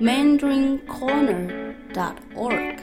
mandarincorner.org。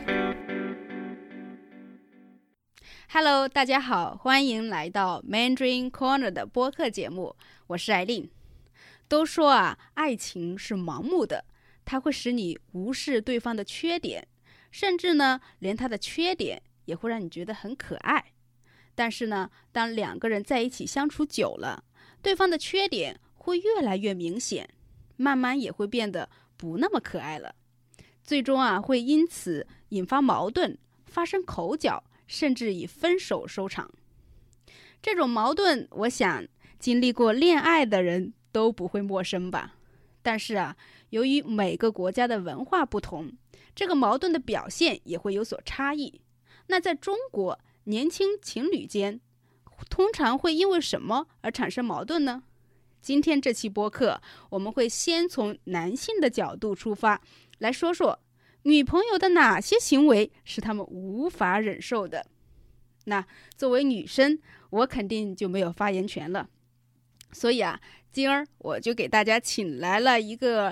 Hello， 大家好，欢迎来到 Mandarin Corner 的播客节目，我是艾琳。都说爱情是盲目的，它会使你无视对方的缺点，甚至呢，连他的缺点也会让你觉得很可爱。但是呢，当两个人在一起相处久了，对方的缺点会越来越明显，慢慢也会变得不那么可爱了，最终会因此引发矛盾，发生口角，甚至以分手收场。这种矛盾，我想经历过恋爱的人都不会陌生吧。但是由于每个国家的文化不同，这个矛盾的表现也会有所差异。那在中国，年轻情侣间通常会因为什么而产生矛盾呢？今天这期播客，我们会先从男性的角度出发，来说说女朋友的哪些行为是他们无法忍受的。那作为女生，我肯定就没有发言权了。所以今儿我就给大家请来了一个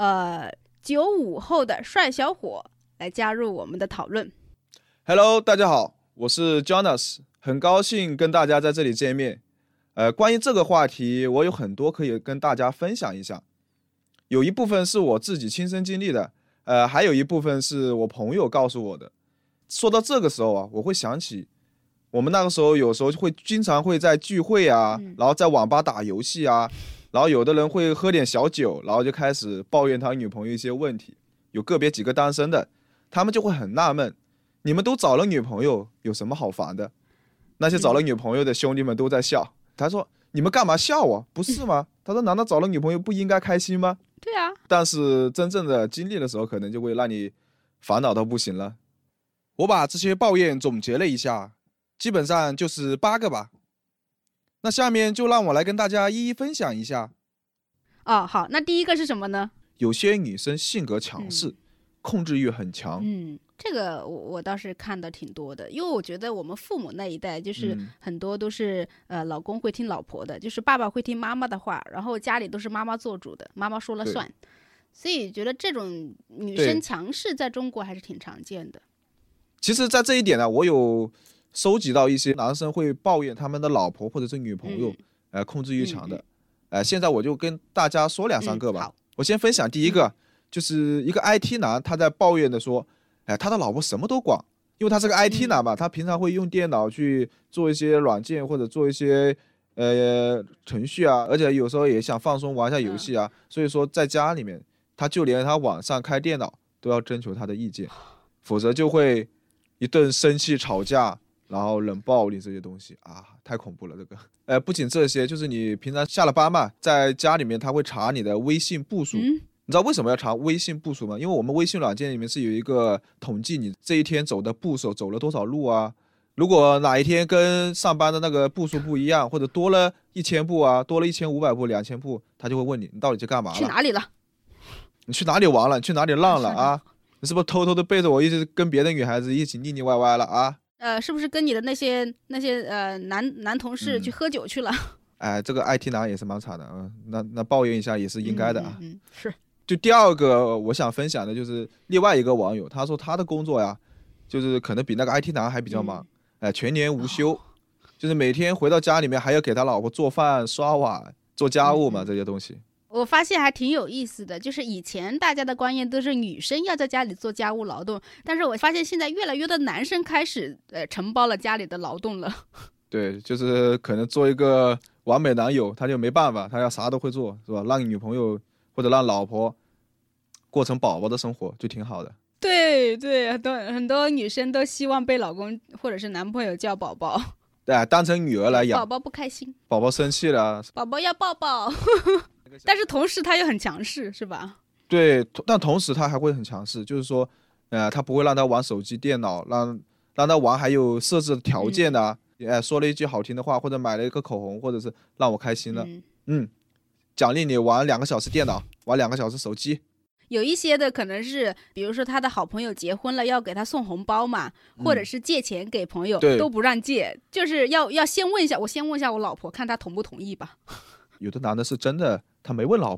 95后的帅小伙来加入我们的讨论。 Hello， 大家好，我是 Jonas， 很高兴跟大家在这里见面。关于这个话题，我有很多可以跟大家分享一下。有一部分是我自己亲身经历的，还有一部分是我朋友告诉我的。说到这个时候我会想起我们那个时候有时候经常会在聚会然后在网吧打游戏然后有的人会喝点小酒，然后就开始抱怨他女朋友一些问题。有个别几个单身的，他们就会很纳闷，你们都找了女朋友，有什么好烦的？那些找了女朋友的兄弟们都在笑。他说你们干嘛笑不是吗？他说难道找了女朋友不应该开心吗？ 对但是真正的经历的时候，可能就会让你烦恼到不行了。 我把这些抱怨总结了一下，基本上就是8个吧。那下面就让我来跟大家一一分享一下。 好，那第一个是什么呢？ 有些女生性格强势，控制欲很强。 这个我倒是看的挺多的，因为我觉得我们父母那一代就是很多都是老公会听老婆的，就是爸爸会听妈妈的话，然后家里都是妈妈做主的，妈妈说了算。所以觉得这种女生强势在中国还是挺常见的。 其实在这一点我有收集到一些男生会抱怨他们的老婆或者是女朋友控制欲强的。现在我就跟大家说2、3个吧。我先分享第一个，就是一个 IT 男，他在抱怨的说他的老婆什么都管，因为他是个 IT 男嘛，他平常会用电脑去做一些软件或者做一些程序而且有时候也想放松玩一下游戏所以说在家里面他就连他晚上开电脑都要征求他的意见，否则就会一顿生气吵架，然后冷暴力这些东西太恐怖了这个。不仅这些，就是你平常下了班嘛，在家里面他会查你的微信步数。你知道为什么要查微信步数吗？因为我们微信软件里面是有一个统计你这一天走的步数，走了多少路如果哪一天跟上班的那个步数不一样，或者多了1000步多了1500步、2000步，他就会问你到底去干嘛了？ 去哪里了？ 你去哪里玩了？你去哪里浪了你是不是偷偷的背着我一直跟别的女孩子一起腻腻歪歪了是不是跟你的那些男同事去喝酒去了？ 这个 IT 男也是蛮惨的那抱怨一下也是应该的是。 就第二个我想分享的就是另外一个网友，他说他的工作就是可能比那个 IT 男还比较忙全年无休就是每天回到家里面还要给他老婆做饭、刷碗、做家务嘛这些东西。 我发现还挺有意思的，就是以前大家的观念都是女生要在家里做家务劳动，但是我发现现在越来越多的男生开始承包了家里的劳动了。 对，就是可能做一个完美男友，他就没办法，他要啥都会做，是吧？让女朋友或者让老婆过成宝宝的生活就挺好的。 对，很多女生都希望被老公或者是男朋友叫宝宝， 当成女儿来养。 宝宝不开心， 宝宝生气了， 宝宝要抱抱但是同时他又很强势，是吧？ 对，但同时他还会很强势，就是说他不会让他玩手机电脑，让他玩还有设置条件说了一句好听的话，或者买了一个口红，或者是让我开心了奖励你玩2个小时电脑，玩2个小时手机。 有一些的可能是比如说他的好朋友结婚了要给他送红包嘛，或者是借钱给朋友都不让借，就是要先问一下，我先问一下我老婆看她同不同意吧。 有的男的是真的他没问老婆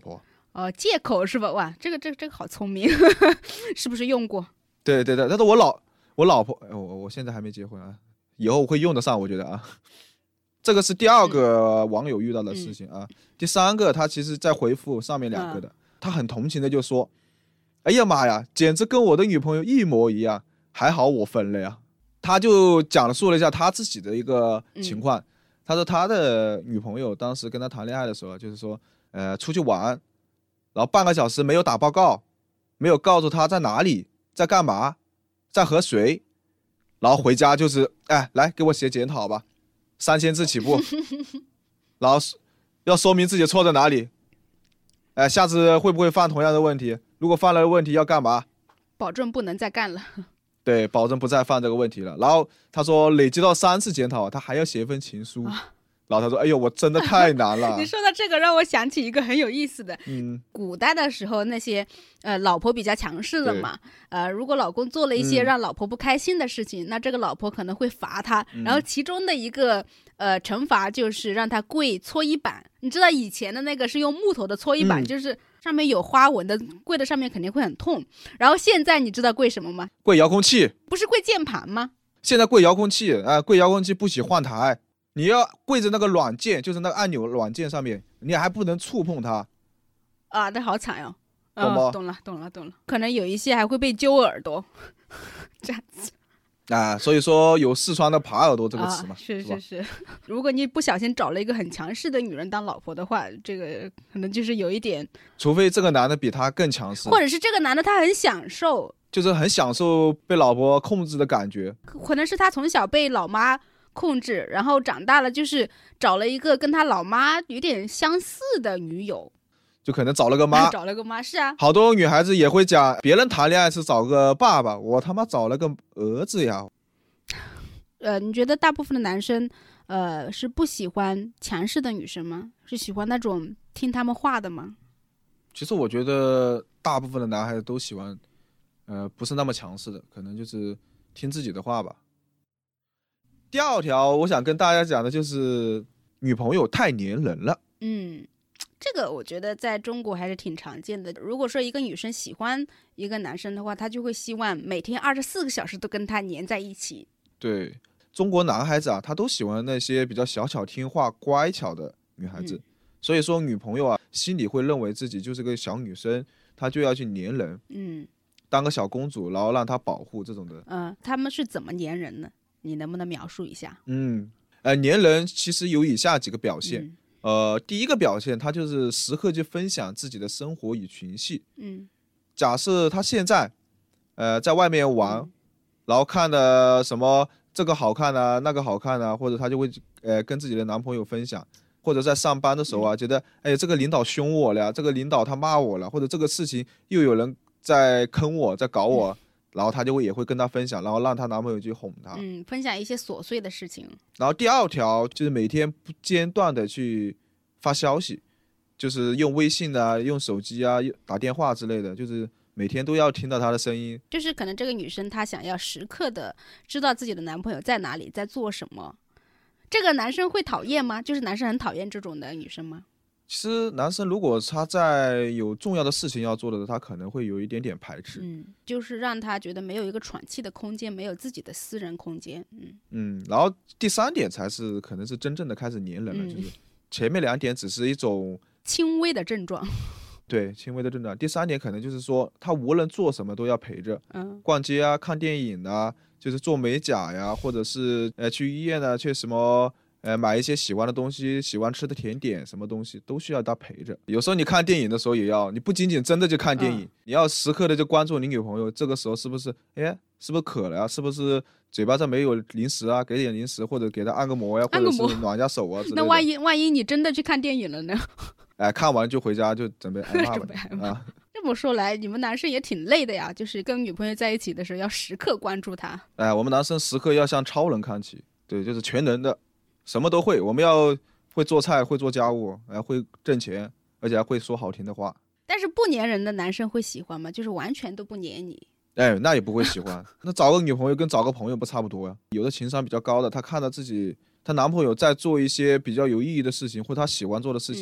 借口是吧？哇，这个好聪明，是不是用过？ 对，但是我老婆，我现在还没结婚啊，以后会用得上，我觉得啊。这个是第2个网友遇到的事情啊。第3个，他其实在回复上面2个的，他很同情的就说：“哎呀妈呀，简直跟我的女朋友一模一样，还好我分了呀。”他就讲述了一下他自己的一个情况。他说他的女朋友当时跟他谈恋爱的时候，就是说，出去玩，然后半个小时没有打报告，没有告诉他在哪里，在干嘛，在和谁，然后回家就是，来给我写检讨吧，3000字起步，然后要说明自己错在哪里，下次会不会犯同样的问题？如果犯了问题要干嘛？ 保证不能再干了。 对，保证不再犯这个问题了。然后他说累积到3次检讨，他还要写一份情书。然后他说：“哎呦，我真的太难了。” 你说到这个，让我想起一个很有意思的。古代的时候，那些老婆比较强势的嘛，如果老公做了一些让老婆不开心的事情，那这个老婆可能会罚他。然后其中的一个惩罚就是让他跪搓衣板。你知道以前的那个是用木头的搓衣板，就是上面有花纹的，跪在上面肯定会很痛。然后现在你知道跪什么吗？ 跪遥控器。 不是跪键盘吗？ 现在跪遥控器，跪遥控器不许换台。你要跪着那个软件，就是那个按钮软件上面，你还不能触碰它。 那好惨哟。懂了。可能有一些还会被揪耳朵，这样子。 所以说有四川的耙耳朵这个词嘛。 是。如果你不小心找了一个很强势的女人当老婆的话，这个可能就是有一点。 除非这个男的比他更强势， 或者是这个男的他很享受， 就是很享受被老婆控制的感觉。 可能是他从小被老妈控制，然后长大了就是找了一个跟他老妈有点相似的女友， 就可能找了个妈。 找了个妈，是啊。 好多女孩子也会讲，别人谈恋爱是找个爸爸，我他妈找了个儿子呀。 你觉得大部分的男生是不喜欢强势的女生吗？是喜欢那种听他们话的吗？ 其实我觉得大部分的男孩子都喜欢不是那么强势的，可能就是听自己的话吧。第2条我想跟大家讲的就是女朋友太粘人了。 这个我觉得在中国还是挺常见的。如果说一个女生喜欢一个男生的话，她就会希望每天24个小时都跟他黏在一起。 对，中国男孩子他都喜欢那些比较小巧听话乖巧的女孩子。所以说女朋友心里会认为自己就是个小女生，她就要去黏人。当个小公主，然后让她保护这种的。 他们是怎么黏人呢？你能不能描述一下？ 黏人其实有以下几个表现。第一个表现，他就是时刻去分享自己的生活与群戏。假设他现在在外面玩，然后看的什么这个好看啊，那个好看啊，或者他就会跟自己的男朋友分享，或者在上班的时候觉得这个领导凶我了，这个领导他骂我了，或者这个事情又有人在坑我，在搞我。然后他也会跟他分享，然后让他男朋友去哄他。 分享一些琐碎的事情。 然后第2条就是每天不间断的去发消息，就是用微信用手机打电话之类的，就是每天都要听到他的声音。 就是可能这个女生她想要时刻的知道自己的男朋友在哪里，在做什么。这个男生会讨厌吗？就是男生很讨厌这种的女生吗？ 其实男生如果他在有重要的事情要做的，他可能会有一点点排斥。 就是让他觉得没有一个喘气的空间，没有自己的私人空间。 然后第3点才是可能是真正的开始黏人了。就是前面2点只是一种轻微的症状。 对，轻微的症状。第3点可能就是说他无论做什么都要陪着。逛街看电影就是做美甲呀，或者是去医院去什么买一些喜欢的东西，喜欢吃的甜点，什么东西都需要他陪着。有时候你看电影的时候也要，你不仅仅真的就看电影，你要时刻的就关注你女朋友，这个时候是不是是不是渴了呀？是不是嘴巴上没有零食给点零食，或者给他按个摩呀，或者是暖下手之类的。 那万一你真的去看电影了呢？ 看完就回家就准备挨骂吧。 这么说来，你们男生也挺累的呀，就是跟女朋友在一起的时候要时刻关注她。 我们男生时刻要向超人看齐，对，就是全能的。什么都会，我们要会做菜，会做家务，会挣钱，而且还会说好听的话。 但是不粘人的男生会喜欢吗？就是完全都不粘你？ 那也不会喜欢。那找个女朋友跟找个朋友不差不多呀？有的情商比较高的，她看到她男朋友在做一些比较有意义的事情，或她喜欢做的事情，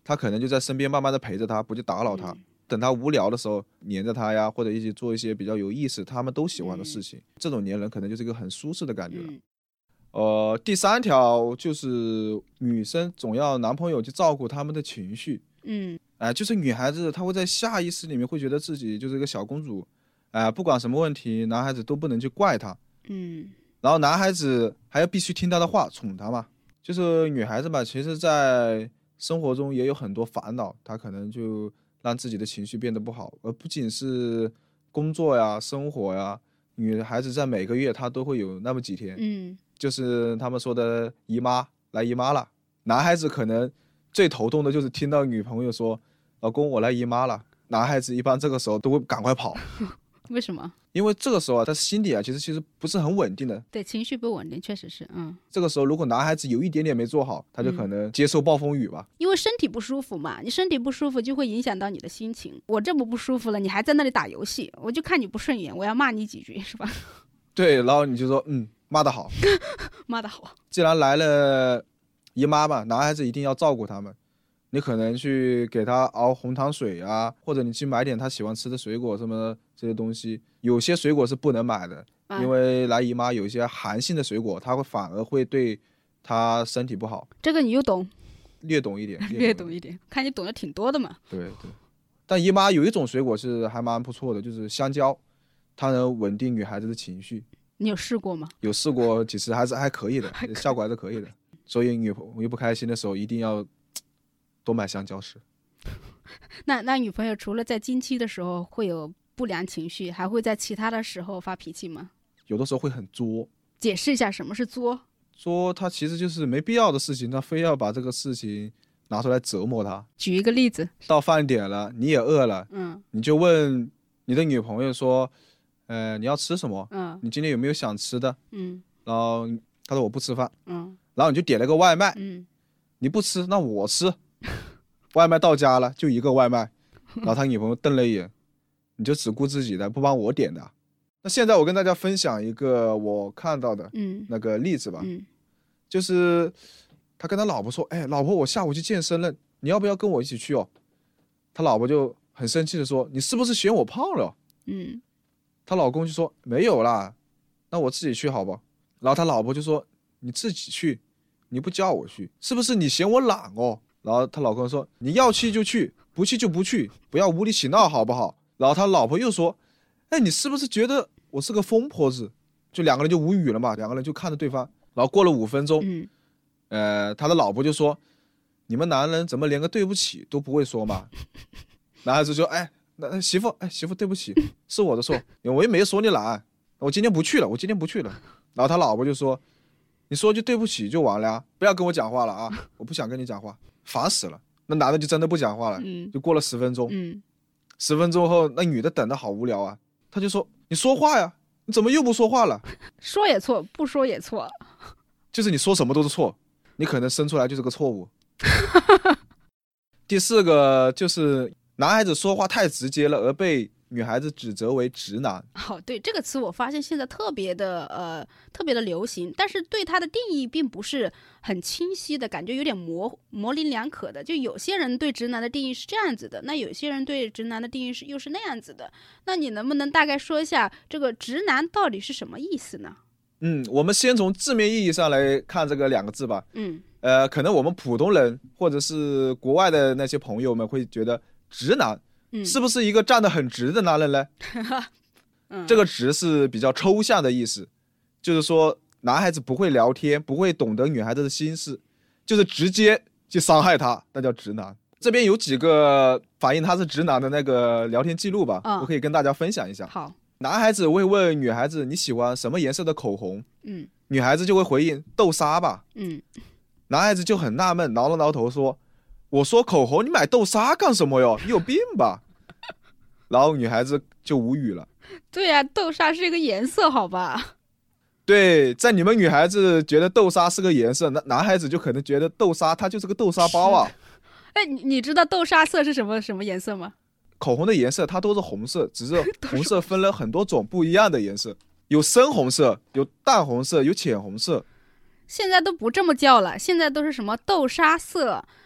他可能就在身边慢慢的陪着他，不去打扰他。等他无聊的时候黏着他呀，或者一起做一些比较有意思他们都喜欢的事情，这种黏人可能就是一个很舒适的感觉了。第3条就是女生总要男朋友去照顾他们的情绪。就是女孩子她会在下意识里面会觉得自己就是一个小公主，不管什么问题男孩子都不能去怪她。然后男孩子还要必须听她的话，宠她嘛。就是女孩子吧，其实在生活中也有很多烦恼，她可能就让自己的情绪变得不好，而不仅是工作呀、生活呀，女孩子在每个月她都会有那么几天，就是他们说的姨妈来姨妈了。男孩子可能最头痛的就是听到女朋友说老公我来姨妈了，男孩子一般这个时候都会赶快跑。 为什么？ 因为这个时候他心里其实不是很稳定的。 对，情绪不稳定，确实是。 这个时候如果男孩子有一点点没做好，他就可能接受暴风雨吧。 因为身体不舒服嘛，你身体不舒服就会影响到你的心情。我这么不舒服了，你还在那里打游戏，我就看你不顺眼，我要骂你几句，是吧？ 对，然后你就说骂得好。 骂得好。既然来了姨妈嘛，男孩子一定要照顾他们。你可能去给他熬红糖水啊，或者你去买点他喜欢吃的水果什么这些东西。有些水果是不能买的，因为来姨妈有一些寒性的水果，它反而会对他身体不好。 这个你又懂？ 略懂一点。 略懂一点，看你懂得挺多的嘛。 对。但姨妈有一种水果是还蛮不错的，就是香蕉，它能稳定女孩子的情绪。 你有试过吗？ 有试过几次，还可以的，效果还是可以的。所以女朋友不开心的时候一定要多买香蕉吃。 那女朋友除了在经期的时候会有不良情绪，还会在其他的时候发脾气吗？ 有的时候会很作。 解释一下什么是作？ 作它其实就是没必要的事情，他非要把这个事情拿出来折磨他。 举一个例子。到饭点了，你也饿了，你就问你的女朋友说，你要吃什么？你今天有没有想吃的？然后他说我不吃饭，然后你就点了个外卖，你不吃，那我吃。外卖到家了，就一个外卖，然后他女朋友瞪了一眼，你就只顾自己的，不帮我点的。那现在我跟大家分享一个我看到的那个例子吧，就是他跟他老婆说，老婆，我下午去健身了，你要不要跟我一起去哦？他老婆就很生气的说，你是不是嫌我胖了？他老公就说没有啦，那我自己去好不好？然后他老婆就说你自己去，你不叫我去，是不是你嫌我懒哦？然后他老公说你要去就去，不去就不去，不要无理取闹好不好？然后他老婆又说你是不是觉得我是个疯婆子？就两个人就无语了嘛，两个人就看着对方。然后过了5分钟，他的老婆就说你们男人怎么连个对不起都不会说嘛？男孩子说媳妇对不起，是我的错，我也没说你懒，我今天不去了。然后他老婆就说你说句对不起就完了呀，不要跟我讲话了啊，我不想跟你讲话，烦死了。那男的就真的不讲话了，就过了10分钟，10分钟后那女的等得好无聊啊，他就说你说话呀，你怎么又不说话了？ 说也错，不说也错， 就是你说什么都是错，你可能生出来就是个错误。第4个就是男孩子说话太直接了，而被女孩子指责为直男。 对，这个词我发现现在特别的流行，但是对它的定义并不是很清晰的，感觉有点模棱两可的。就有些人对直男的定义是这样子的，那有些人对直男的定义又是那样子的。那你能不能大概说一下这个直男到底是什么意思呢？ 我们先从字面意义上来看这个2个字吧。可能我们普通人或者是国外的那些朋友们会觉得直男是不是一个站得很直的男人呢？这个直是比较抽象的意思，就是说男孩子不会聊天，不会懂得女孩子的心事，就是直接去伤害她，那叫直男。这边有几个反映他是直男的那个聊天记录吧，我可以跟大家分享一下。 好， 男孩子会问女孩子你喜欢什么颜色的口红，女孩子就会回应豆沙吧。男孩子就很纳闷，挠了挠头说，我说口红你买豆沙干什么哟？你有病吧？然后女孩子就无语了。 对呀，豆沙是一个颜色好吧？ 对，在你们女孩子觉得豆沙是个颜色，那男孩子就可能觉得豆沙它就是个豆沙包啊。 你知道豆沙色是什么颜色吗？ 口红的颜色它都是红色，只是红色分了很多种不一样的颜色，有深红色，有淡红色，有浅红色。 现在都不这么叫了，现在都是什么豆沙色，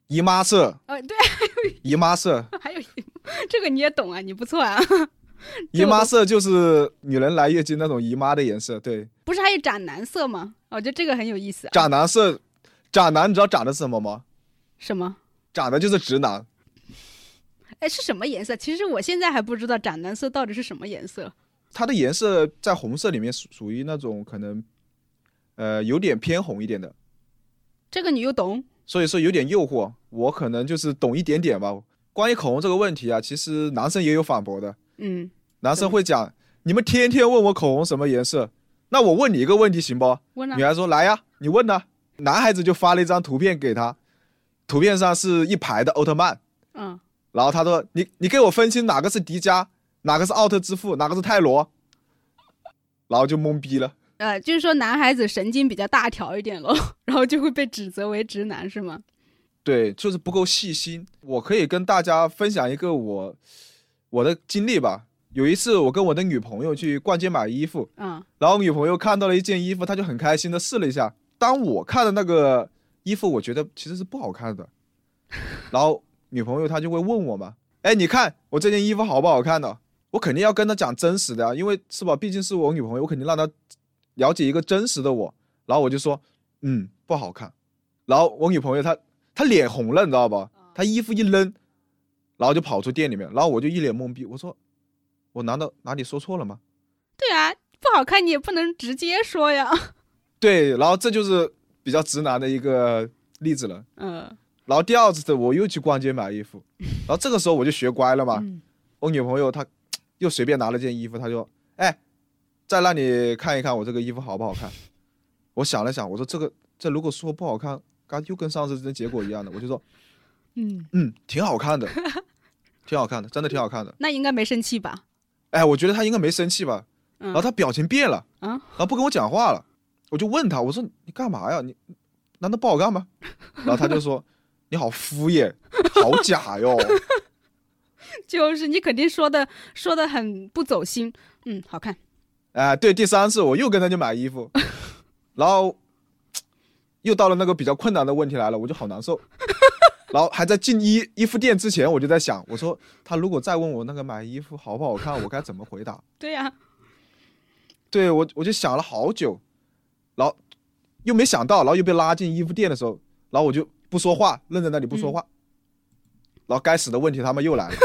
姨妈色。 对， 姨妈色， 还有这个你也懂啊，你不错啊。 姨妈色就是女人来月经那种姨妈的颜色，对。 不是还有斩男色吗？我觉得这个很有意思啊。 斩男色，斩男你知道斩的是什么吗？ 什么？ 斩的就是直男。 哎，是什么颜色？其实我现在还不知道斩男色到底是什么颜色。 它的颜色在红色里面属于那种可能，有点偏红一点的。 这个你又懂？ 所以说有点诱惑，我可能就是懂一点点吧。关于口红这个问题啊，其实男生也有反驳的。男生会讲，你们天天问我口红什么颜色，那我问你一个问题行不？ 问啊。 女孩说来呀，你问啊。男孩子就发了一张图片给他，图片上是一排的奥特曼。然后他说你给我分清哪个是迪迦，哪个是奥特之父，哪个是泰罗，然后就懵逼了。 就是说男孩子神经比较大条一点咯，然后就会被指责为直男是吗？ 对，就是不够细心。我可以跟大家分享一个我的经历吧。有一次我跟我的女朋友去逛街买衣服，然后女朋友看到了一件衣服，她就很开心的试了一下。当我看的那个衣服，我觉得其实是不好看的，然后女朋友她就会问我嘛，哎，你看我这件衣服好不好看呢？我肯定要跟她讲真实的啊，因为是吧，毕竟是我女朋友，我肯定让她了解一个真实的我。然后我就说不好看。然后我女朋友她脸红了，你知道吧？她衣服一扔，然后就跑出店里面。然后我就一脸懵逼，我说我难道哪里说错了吗？ 对啊，不好看你也不能直接说呀。 对，然后这就是比较直男的一个例子了。然后第二次我又去逛街买衣服，然后这个时候我就学乖了嘛。我女朋友她又随便拿了件衣服，她就哎，再让你看一看我这个衣服好不好看。我想了想，我说这如果说不好看，又跟上次的结果一样的，我就说挺好看的，挺好看的，真的挺好看的。 那应该没生气吧？ 哎，我觉得他应该没生气吧。然后他表情变了，然后不跟我讲话了。我就问他，我说你干嘛呀？你难道不好看吗？然后他就说你好敷衍，好假哟。 就是你肯定说的很不走心。好看。 对，第三次我又跟他去买衣服，然后又到了那个比较困难的问题来了，我就好难受。然后还在进衣服店之前，我就在想，我说他如果再问我那个买衣服好不好看，我该怎么回答？ 对呀。 对，我就想了好久，然后又没想到，然后又被拉进衣服店的时候，然后我就不说话，愣在那里不说话。然后该死的问题他们又来了。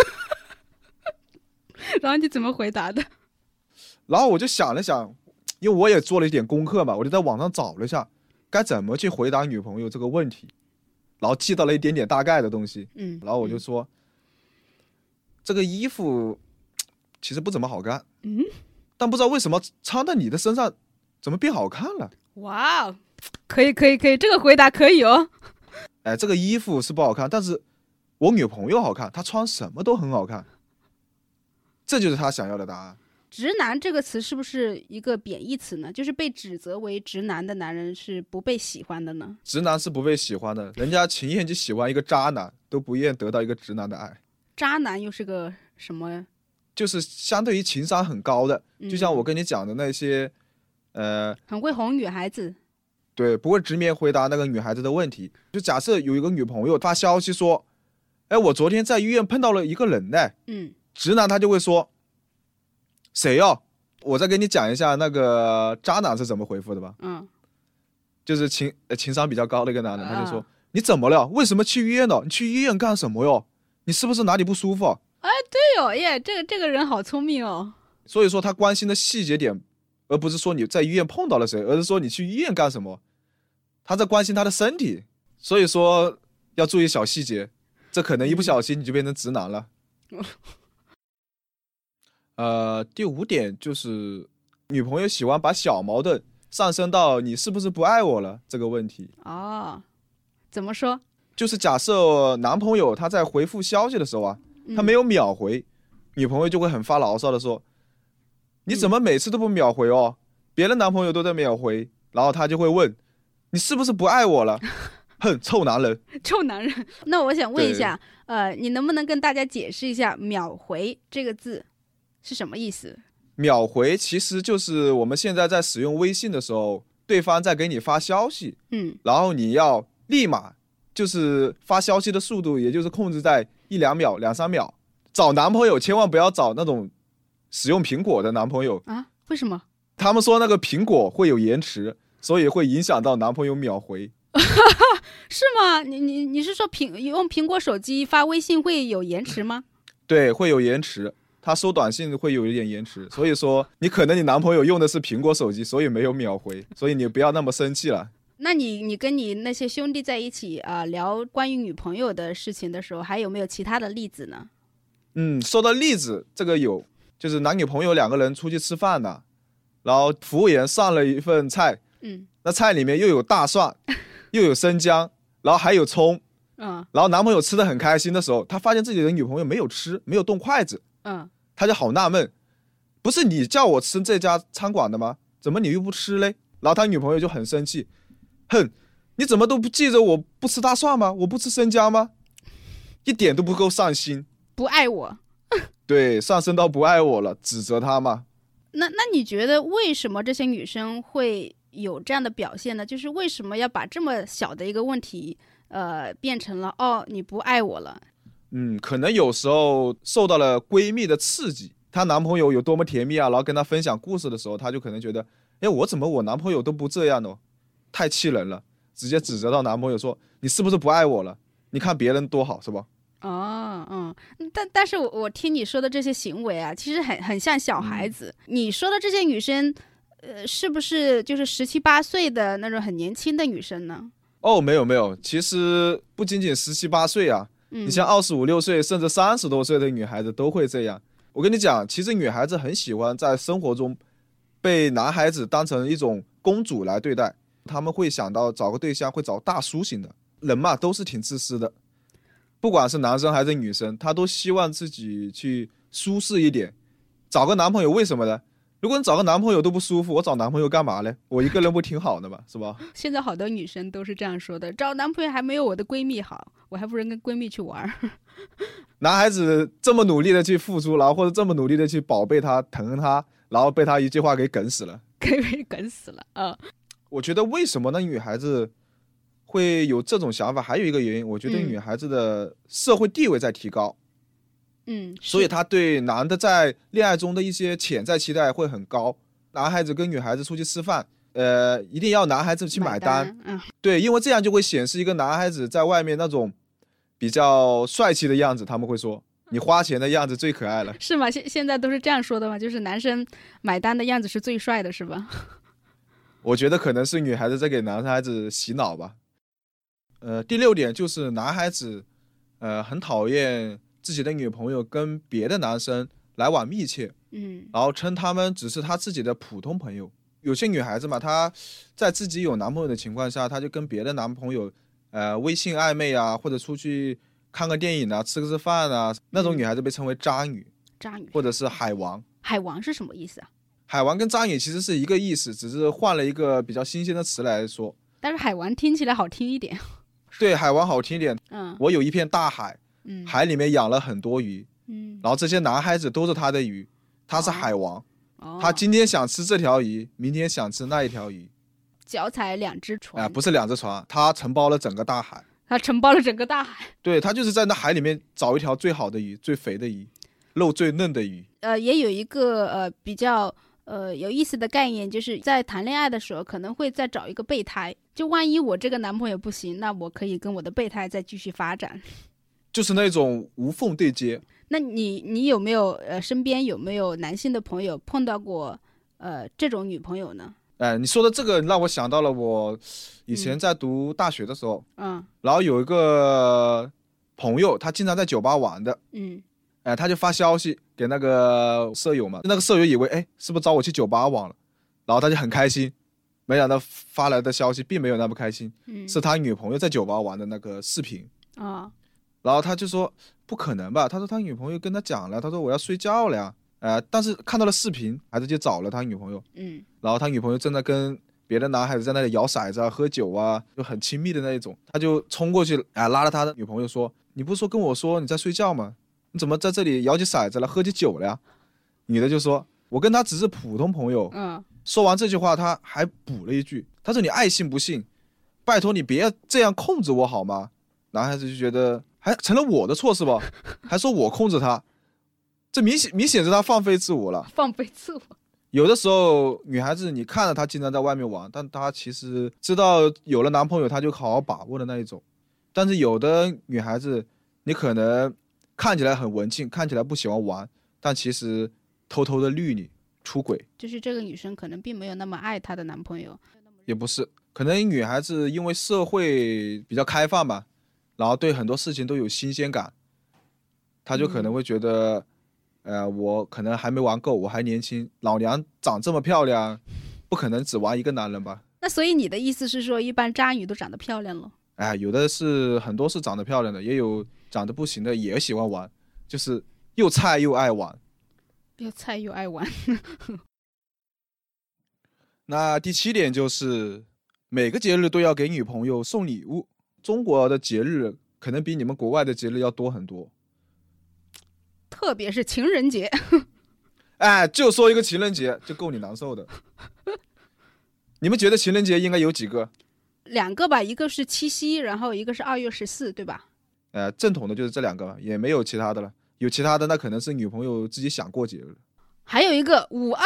然后你怎么回答的？ 然后我就想了想，因为我也做了一点功课嘛，我就在网上找了一下该怎么去回答女朋友这个问题，然后记到了一点点大概的东西。然后我就说这个衣服其实不怎么好看，但不知道为什么穿在你的身上怎么变好看了。 哇，可以，这个回答可以哦。 哎，这个衣服是不好看，但是我女朋友好看，她穿什么都很好看，这就是她想要的答案。 直男这个词是不是一个贬义词呢？就是被指责为直男的男人是不被喜欢的呢？ 直男是不被喜欢的，人家情愿去喜欢一个渣男，都不愿得到一个直男的爱。 渣男又是个什么？ 就是相对于情商很高的，就像我跟你讲的那些， 很会哄女孩子。 对，不会直面回答那个女孩子的问题。就假设有一个女朋友发消息说，哎，我昨天在医院碰到了一个人呢。直男他就会说，谁哦？我再给你讲一下那个渣男是怎么回复的吧。就是情商比较高的一个男人，他就说，你怎么了？为什么去医院呢？你去医院干什么哟？你是不是哪里不舒服？ 哎，对哦，耶，这个人好聪明哦。 所以说他关心的细节点，而不是说你在医院碰到了谁，而是说你去医院干什么。他在关心他的身体，所以说要注意小细节，这可能一不小心你就变成直男了。第5点就是女朋友喜欢把小矛盾上升到你是不是不爱我了这个问题。 怎么说？ 就是假设男朋友他在回复消息的时候啊，他没有秒回，女朋友就会很发牢骚的说，你怎么每次都不秒回哦？别的男朋友都在秒回。然后他就会问，你是不是不爱我了？哼，臭男人。 臭男人。那我想问一下，你能不能跟大家解释一下秒回这个字是什么意思？ 秒回其实就是我们现在在使用微信的时候，对方在给你发消息，然后你要立马就是发消息的速度，也就是控制在1-2秒、2-3秒。找男朋友千万不要找那种使用苹果的男朋友啊？为什么？ 他们说那个苹果会有延迟，所以会影响到男朋友秒回。 是吗？你是说用苹果手机发微信会有延迟吗？ 对，会有延迟，他收短信会有一点延迟，所以说你可能你男朋友用的是苹果手机，所以没有秒回，所以你不要那么生气了。 那你跟你那些兄弟在一起聊关于女朋友的事情的时候，还有没有其他的例子呢？ 说到例子，这个有，就是男女朋友2个人出去吃饭呢，然后服务员上了一份菜，那菜里面又有大蒜，又有生姜，然后还有葱，然后男朋友吃的很开心的时候，他发现自己的女朋友没有吃，没有动筷子，他就好纳闷，不是你叫我吃这家餐馆的吗？怎么你又不吃嘞？然后他女朋友就很生气，哼，你怎么都不记着我不吃大蒜吗？我不吃生姜吗？一点都不够上心， 不爱我。 对，上升到不爱我了，指责他嘛。 那你觉得为什么这些女生会有这样的表现呢？就是为什么要把这么小的一个问题变成了你不爱我了？ 可能有时候受到了闺蜜的刺激，她男朋友有多么甜蜜啊，然后跟她分享故事的时候，她就可能觉得，我男朋友都不这样哦，太气人了，直接指责到男朋友说，你是不是不爱我了？你看别人多好，是吧？ 但是我听你说的这些行为啊，其实很像小孩子。你说的这些女生，是不是就是17、18岁的那种很年轻的女生呢？ 没有，其实不仅仅17、18岁啊，你像25、26岁甚至30多岁的女孩子都会这样。我跟你讲，其实女孩子很喜欢在生活中被男孩子当成一种公主来对待，他们会想到找个对象会找大叔型的人嘛，都是挺自私的。不管是男生还是女生，他都希望自己去舒适一点，找个男朋友为什么呢？如果你找个男朋友都不舒服，我找男朋友干嘛呢？我一个人不挺好的吗？是吧？ 现在好多女生都是这样说的，找男朋友还没有我的闺蜜好，我还不如跟闺蜜去玩。 男孩子这么努力的去付出，然后或者这么努力的去宝贝他、疼他，然后被他一句话给梗死了， 给梗死了。 我觉得为什么那女孩子会有这种想法，还有一个原因，我觉得女孩子的社会地位在提高，所以她对男的在恋爱中的一些潜在期待会很高。男孩子跟女孩子出去吃饭，一定要男孩子去买单，对，因为这样就会显示一个男孩子在外面那种比较帅气的样子，他们会说你花钱的样子最可爱了， 是吗？现在都是这样说的吗？就是男生买单的样子是最帅的，是吧？ 我觉得可能是女孩子在给男孩子洗脑吧。第6点就是男孩子很讨厌自己的女朋友跟别的男生来往密切，然后称他们只是他自己的普通朋友。有些女孩子嘛，她在自己有男朋友的情况下，她就跟别的男朋友微信暧昧啊，或者出去看个电影啊，吃个饭啊，那种女孩子被称为渣女，或者是海王。 海王是什么意思啊？ 海王跟渣女其实是一个意思，只是换了一个比较新鲜的词来说。 但是海王听起来好听一点。 对，海王好听一点。我有一片大海，海里面养了很多鱼，然后这些男孩子都是他的鱼，他是海王，他今天想吃这条鱼，明天想吃那一条鱼， 脚踩2只船。 不是2只船，他承包了整个大海。对，他就是在那海里面找一条最好的鱼，最肥的鱼，肉最嫩的鱼。 也有一个比较有意思的概念，就是在谈恋爱的时候可能会再找一个备胎，就万一我这个男朋友不行，那我可以跟我的备胎再继续发展， 就是那种无缝对接。 那你有没有身边有没有男性的朋友碰到过这种女朋友呢？ 你说的这个让我想到了我以前在读大学的时候，然后有一个朋友，他经常在酒吧玩的，他就发消息给那个舍友嘛，那个舍友以为是不是找我去酒吧玩了，然后他就很开心，没想到发来的消息并没有那么开心，是他女朋友在酒吧玩的那个视频，然后他就说不可能吧，他说他女朋友跟他讲了，他说我要睡觉了呀，但是看到了视频，还是去找了他女朋友，然后他女朋友正在跟别的男孩子在那里摇骰子啊、喝酒啊，就很亲密的那一种，他就冲过去拉了他的女朋友说，你不是说跟我说你在睡觉吗？你怎么在这里摇起骰子了，喝起酒了呀？女的就说，我跟他只是普通朋友。说完这句话，他还补了一句，他说你爱信不信，拜托你别这样控制我好吗？ 男孩子就觉得还成了我的错是吧？还说我控制他，这明显是他放飞自我了。 放飞自我。 有的时候女孩子你看着她经常在外面玩，但她其实知道有了男朋友她就好好把握的那一种。但是有的女孩子你可能看起来很文静，看起来不喜欢玩，但其实偷偷的绿你出轨。 就是这个女生可能并没有那么爱她的男朋友。 也不是，可能女孩子因为社会比较开放吧，然后对很多事情都有新鲜感，她就可能会觉得我可能还没玩够，我还年轻，老娘长这么漂亮，不可能只玩一个男人吧。 那所以你的意思是说一般渣女都长得漂亮了？ 有的是很多是长得漂亮的，也有长得不行的也喜欢玩，就是又菜又爱玩。 又菜又爱玩。 那第7点就是每个节日都要给女朋友送礼物。中国的节日可能比你们国外的节日要多很多， 特别是情人节。 就说一个情人节就够你难受的。你们觉得情人节应该有几个 ？2个吧，一个是七夕，然后一个是2月14，对吧？ 正统的就是这2个，也没有其他的了。有其他的那可能是女朋友自己想过节日。 还有一个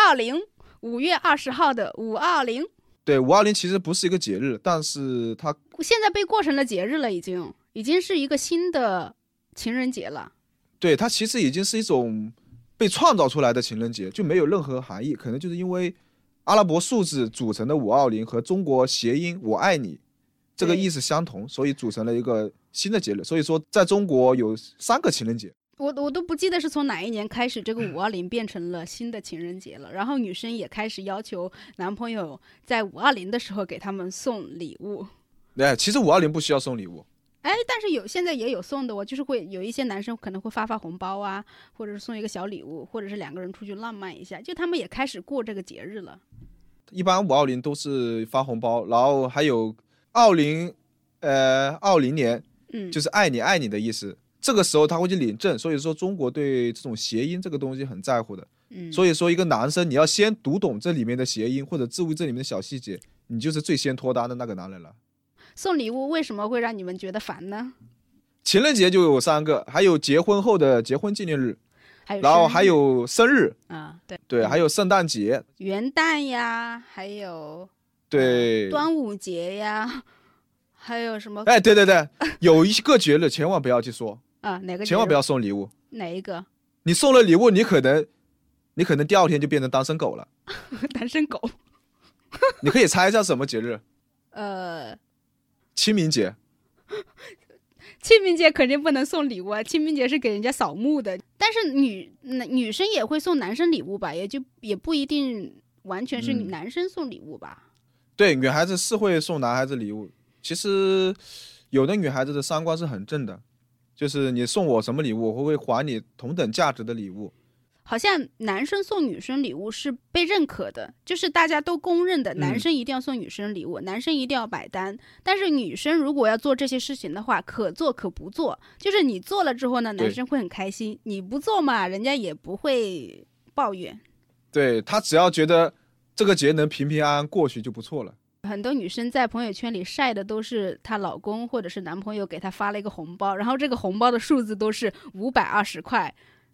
520，5月20号的520。 对，520其实不是一个节日，但是它现在被过成了节日了，已经是一个新的情人节了。 对，它其实已经是一种被创造出来的情人节，就没有任何含义。可能就是因为阿拉伯数字组成的520和中国谐音我爱你这个意思相同，所以组成了一个新的节日。所以说在中国有3个情人节。 我都不记得是从哪一年开始这个520变成了新的情人节了，然后女生也开始要求男朋友在520的时候给他们送礼物。 其实520不需要送礼物。 但是现在也有送的，就是会有一些男生可能会发红包啊，或者是送一个小礼物，或者是2个人出去浪漫一下，就他们也开始过这个节日了。 一般520都是发红包，然后还有20年，就是爱你爱你的意思。这个时候他会去领证，所以说中国对这种谐音这个东西很在乎的。所以说一个男生你要先读懂这里面的谐音或者注意这里面的小细节，你就是最先脱单的那个男人了。 送礼物为什么会让你们觉得烦呢？ 情人节就有3个，还有结婚后的结婚纪念日，然后还有生日对，还有圣诞节、 元旦呀，还有对端午节呀，还有什么？ 对，有一个节日千万不要去说哪个？ 千万不要送礼物。 哪一个？ 你送了礼物，你可能第2天就变成单身狗了。 单身狗。 你可以猜一下什么节日？清明节。 清明节肯定不能送礼物啊，清明节是给人家扫墓的。但是女生也会送男生礼物吧，也不一定完全是男生送礼物吧。 对，女孩子是会送男孩子礼物。其实有的女孩子的三观是很正的，就是你送我什么礼物，我会还你同等价值的礼物。 好像男生送女生礼物是被认可的，就是大家都公认的，男生一定要送女生礼物，男生一定要买单。但是女生如果要做这些事情的话，可做可不做，就是你做了之后呢，男生会很开心，你不做嘛，人家也不会抱怨。 对，他只要觉得这个节能平平安安过去就不错了。 很多女生在朋友圈里晒的都是她老公或者是男朋友给她发了一个红包，然后这个红包的数字都是520块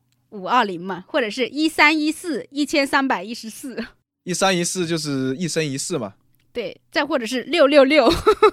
，520嘛，或者是1314 1314。 1314就是一生一世嘛。 对，再或者是666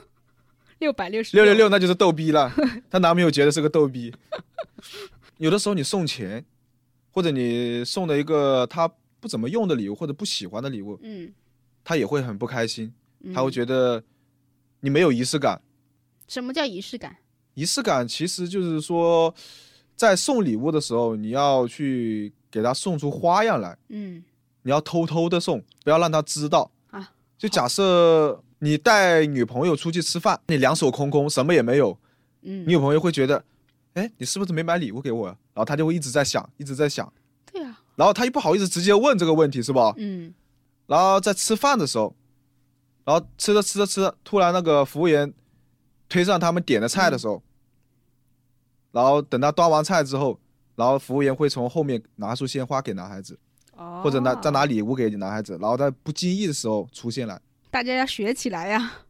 666 那就是逗逼了。她男朋友觉得是个逗逼。有的时候你送钱，或者你送了一个他不怎么用的礼物或者不喜欢的礼物，他也会很不开心。他会觉得你没有仪式感。 什么叫仪式感？ 仪式感其实就是说在送礼物的时候，你要去给他送出花样来。你要偷偷的送，不要让他知道啊。就假设你带女朋友出去吃饭，你两手空空，什么也没有，女朋友会觉得你是不是没买礼物给我？然后他就会一直在想。 对啊。 然后他又不好意思直接问这个问题，是吧？然后在吃饭的时候，然后吃着，突然那个服务员推上他们点的菜的时候，然后等他端完菜之后，然后服务员会从后面拿出鲜花给男孩子，或者再拿礼物给男孩子，然后在不经意的时候出现来。 大家要学起来呀。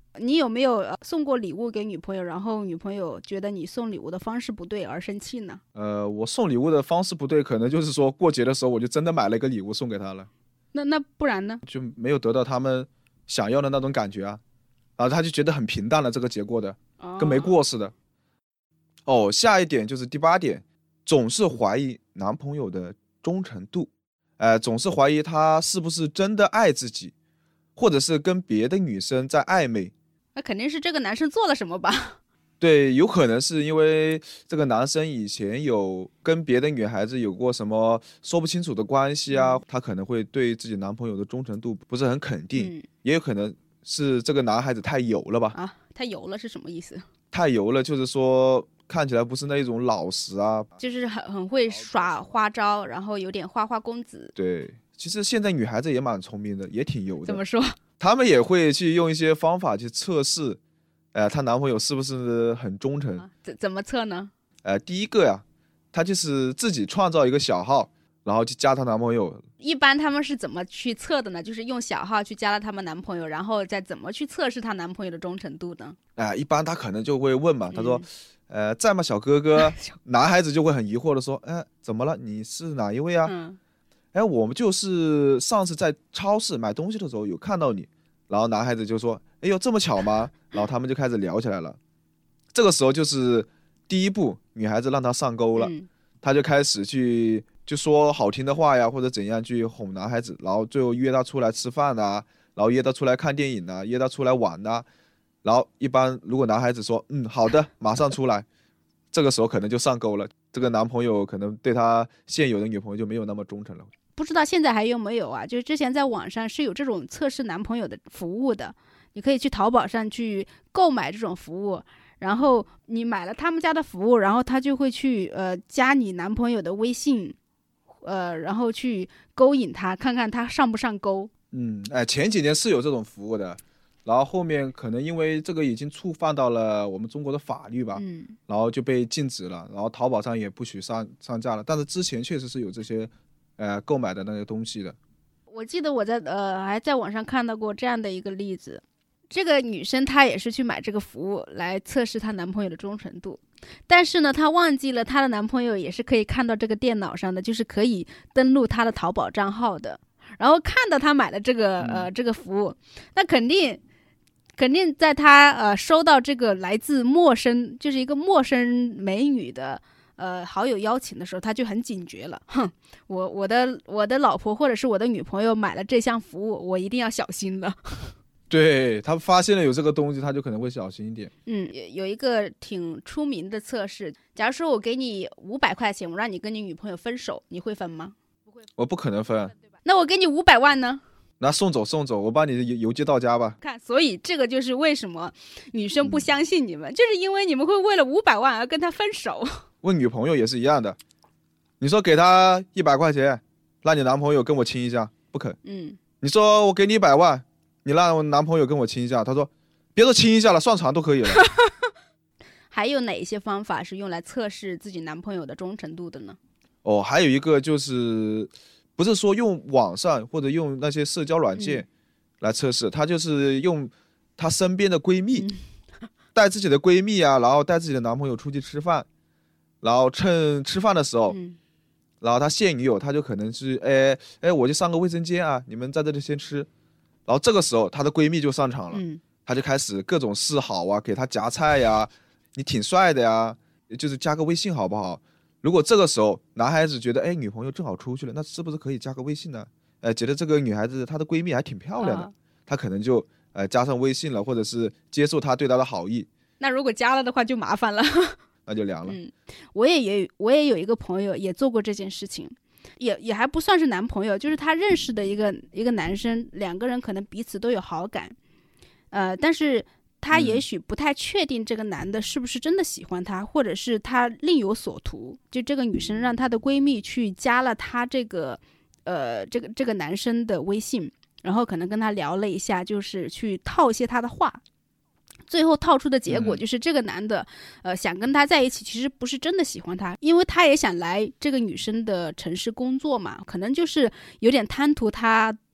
你有没有送过礼物给女朋友，然后女朋友觉得你送礼物的方式不对而生气呢？ 我送礼物的方式不对，可能就是说过节的时候我就真的买了一个礼物送给她了。 那不然呢？ 就没有得到他们想要的那种感觉啊，然后他就觉得很平淡了，这个节过的跟没过似的。下一点就是第8点，总是怀疑男朋友的忠诚度，总是怀疑他是不是真的爱自己，或者是跟别的女生在暧昧。 那肯定是这个男生做了什么吧？ 对，有可能是因为这个男生以前有跟别的女孩子有过什么说不清楚的关系啊，他可能会对自己男朋友的忠诚度不是很肯定，也有可能是这个男孩子太油了吧？ 太油了是什么意思？ 太油了就是说看起来不是那种老实啊， 就是很会耍花招，然后有点花花公子。 对，其实现在女孩子也蛮聪明的，也挺油的。 怎么说？ 她们也会去用一些方法去测试她男朋友是不是很忠诚。 怎么测呢？ 第一个呀，她就是自己创造一个小号，然后去加她男朋友。 一般他们是怎么去测的呢？就是用小号去加了他们男朋友，然后再怎么去测试她男朋友的忠诚度呢？ 一般她可能就会问嘛，她说在吗小哥哥？男孩子就会很疑惑的说怎么了？你是哪一位啊？我们就是上次在超市买东西的时候有看到你。然后男孩子就说哎呦这么巧吗？然后他们就开始聊起来了。这个时候就是第一步，女孩子让他上钩了，他就开始去就说好听的话呀，或者怎样去哄男孩子，然后最后约他出来吃饭啊，然后约他出来看电影啊，约他出来玩啊。然后一般如果男孩子说好的马上出来，这个时候可能就上钩了，这个男朋友可能对他现有的女朋友就没有那么忠诚了。 不知道现在还有没有啊？就是之前在网上是有这种测试男朋友的服务的，你可以去淘宝上去购买这种服务，然后你买了他们家的服务，然后他就会去加你男朋友的微信，然后去勾引他，看看他上不上钩。 前几年是有这种服务的，然后后面可能因为这个已经触犯到了我们中国的法律吧，然后就被禁止了，然后淘宝上也不许上架了。但是之前确实是有这些购买的那个东西的。 我记得我还在网上看到过这样的一个例子，这个女生她也是去买这个服务来测试她男朋友的忠诚度，但是呢她忘记了她的男朋友也是可以看到这个电脑上的，就是可以登录她的淘宝账号的，然后看到她买了这个服务，那肯定在她收到这个来自陌生，就是一个陌生美女的好友邀请的时候，他就很警觉了。我的老婆或者是我的女朋友买了这项服务，我一定要小心了。 对，他发现了有这个东西，他就可能会小心一点。 有一个挺出名的测试，假如说我给你500块钱，我让你跟你女朋友分手，你会分吗？ 我不可能分。 那我给你500万呢？ 那送走，我帮你邮寄到家吧。 看，所以这个就是为什么女生不相信你们，就是因为你们会为了500万而跟他分手。 问女朋友也是一样的，你说给他100块钱，让你男朋友跟我亲一下，不肯。你说我给你100万，你让我男朋友跟我亲一下，他说别说亲一下了，上床都可以了。 还有哪些方法是用来测试自己男朋友的忠诚度的呢？ 还有一个就是不是说用网上或者用那些社交软件来测试，他就是用他身边的闺蜜，带自己的闺蜜啊，然后带自己的男朋友出去吃饭，然后趁吃饭的时候，然后他现女友他就可能是我去上个卫生间啊，你们在这里先吃，然后这个时候她的闺蜜就上场了，她就开始各种示好啊，给她夹菜呀，你挺帅的呀，就是加个微信好不好？如果这个时候男孩子觉得女朋友正好出去了，那是不是可以加个微信呢？觉得这个女孩子她的闺蜜还挺漂亮的，她可能就加上微信了，或者是接受她对她的好意。 那如果加了的话就麻烦了。 那就凉了。 我也有一个朋友也做过这件事情，也还不算是男朋友，就是他认识的一个男生，两个人可能彼此都有好感，但是他也许不太确定这个男的是不是真的喜欢他，或者是他另有所图。就这个女生让她的闺蜜去加了他这个男生的微信，然后可能跟他聊了一下，就是去套一些他的话。最后套出的结果就是这个男的想跟他在一起，其实不是真的喜欢他，因为他也想来这个女生的城市工作嘛，可能就是有点贪图他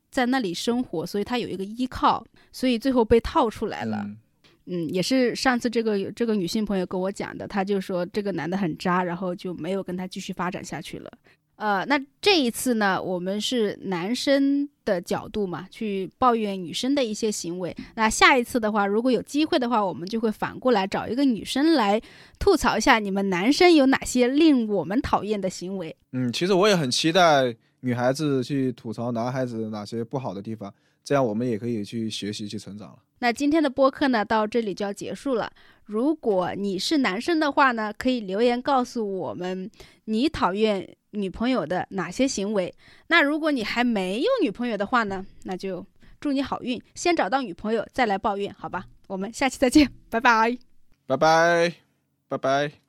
在那里生活，所以他有一个依靠，所以最后被套出来了。也是上次这个女性朋友跟我讲的，她就说这个男的很渣，然后就没有跟他继续发展下去了。那这一次呢，我们是男生的角度嘛，去抱怨女生的一些行为。那下一次的话，如果有机会的话，我们就会反过来找一个女生来吐槽一下你们男生有哪些令我们讨厌的行为。 其实我也很期待女孩子去吐槽男孩子哪些不好的地方，这样我们也可以去学习去成长了。 那今天的播客呢，到这里就要结束了。如果你是男生的话呢，可以留言告诉我们你讨厌女朋友的哪些行为。那如果你还没有女朋友的话呢，那就祝你好运，先找到女朋友再来抱怨，好吧？我们下期再见，拜拜。 拜拜，拜拜。